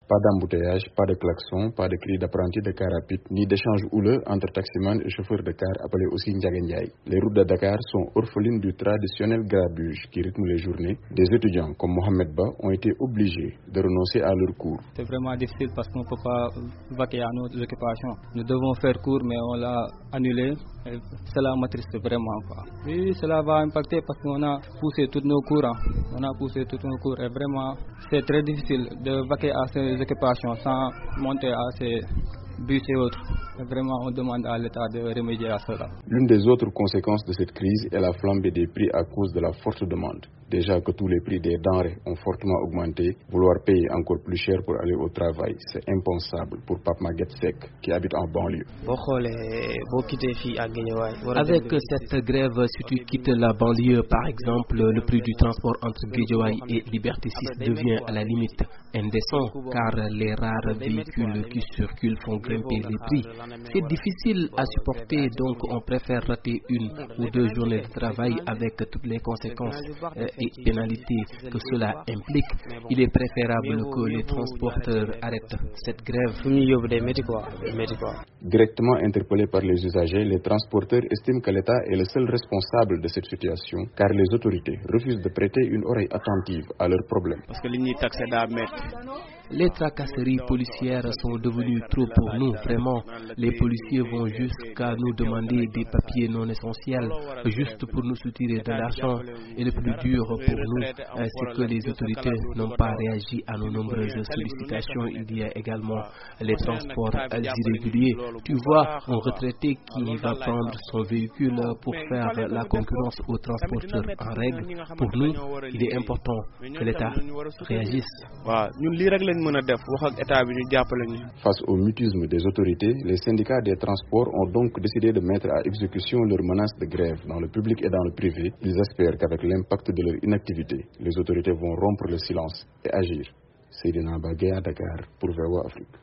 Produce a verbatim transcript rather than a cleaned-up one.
Pas d'embouteillage, pas de klaxon, pas de cris d'apprentis de car rapide, ni d'échanges houleux entre taximans et chauffeurs de car appelés aussi Ndiagandiaï. Les routes de Dakar sont orphelines du traditionnel grabuge qui rythme les journées. Des étudiants comme Mohamed Ba ont été obligés de renoncer à leurs cours. C'est vraiment difficile parce qu'on ne peut pas vaquer à nos occupations. Nous devons faire cours mais on l'a annulé. Et cela m'attriste vraiment. Quoi. Oui, cela va impacter parce qu'on a poussé tous nos cours. On a poussé tous nos cours et vraiment c'est très difficile de vaquer à ces occupations sans monter à ces bus et autres. Et vraiment, on demande à l'État de remédier à cela. L'une des autres conséquences de cette crise est la flambée des prix à cause de la forte demande. Déjà que tous les prix des denrées ont fortement augmenté, vouloir payer encore plus cher pour aller au travail, c'est impensable pour Pape Maguette Seck qui habite en banlieue. Avec cette grève, si tu quittes la banlieue, par exemple, le prix du transport entre Guédiawaye et Liberté six devient à la limite indécent car les rares véhicules qui circulent font grimper les prix. C'est difficile à supporter, donc on préfère rater une ou deux journées de travail avec toutes les conséquences et pénalités que cela implique. Il est préférable que les transporteurs arrêtent cette grève. Directement interpellés par les usagers, les transporteurs estiment que l'État est le seul responsable de cette situation car les autorités refusent de prêter une oreille attentive à leurs problèmes. Parce que les taxes d'Ahmed. Les tracasseries policières sont devenues trop pour nous, vraiment. Les policiers vont jusqu'à nous demander des papiers non essentiels, juste pour nous soutirer de l'argent. Et le plus dur pour nous, c'est que les autorités n'ont pas réagi à nos nombreuses sollicitations. Il y a également les transports irréguliers. Tu vois, un retraité qui va prendre son véhicule pour faire la concurrence aux transporteurs en règle. Pour nous, il est important que l'État réagisse. Face au mutisme des autorités, les syndicats des transports ont donc décidé de mettre à exécution leurs menaces de grève dans le public et dans le privé. Ils espèrent qu'avec l'impact de leur inactivité, les autorités vont rompre le silence et agir. Seydina Bagay à Dakar pour V O A Afrique.